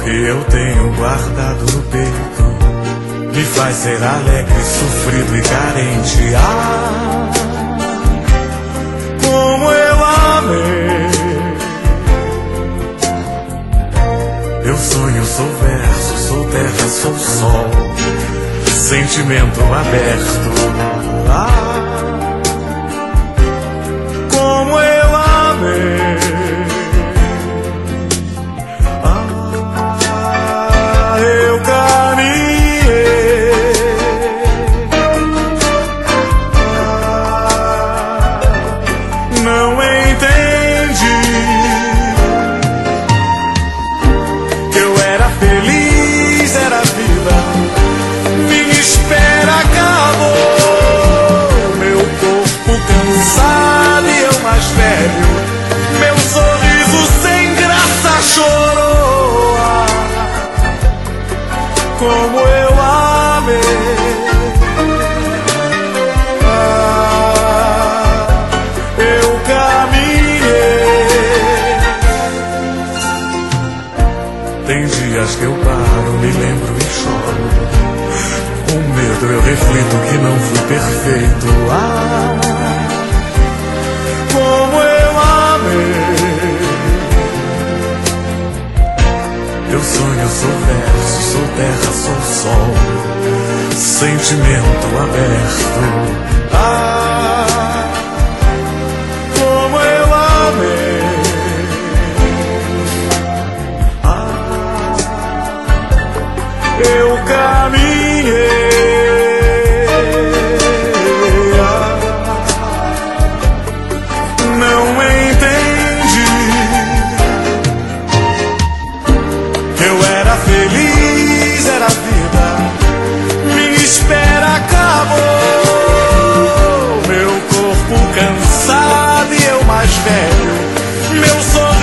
que eu tenho guardado no peito me faz ser alegre, sofrido e carente. Ah, como eu amei. Eu sonho, sou verso, sou terra, sou sol, sentimento aberto. Ah, como eu amei. Ah, eu caminhei. Ah, não entendi que eu era feliz, era vida. Minha espera acabou, meu corpo cansado e eu mais velho, meu sorriso sem graça chorou. Ah, como eu amei. Ah, eu caminhei. Tem dias que eu paro, me lembro e choro. Com medo eu reflito que não fui perfeito. Ah, como eu amei. Eu sonho, sou verso, sou terra, sou sol, sentimento aberto. Ah, como eu amei. Ah, eu caminhei. Ah, não entendi que eu era feliz, era vida. Minha espera acabou, meu corpo cansado e eu mais velho, meu sonho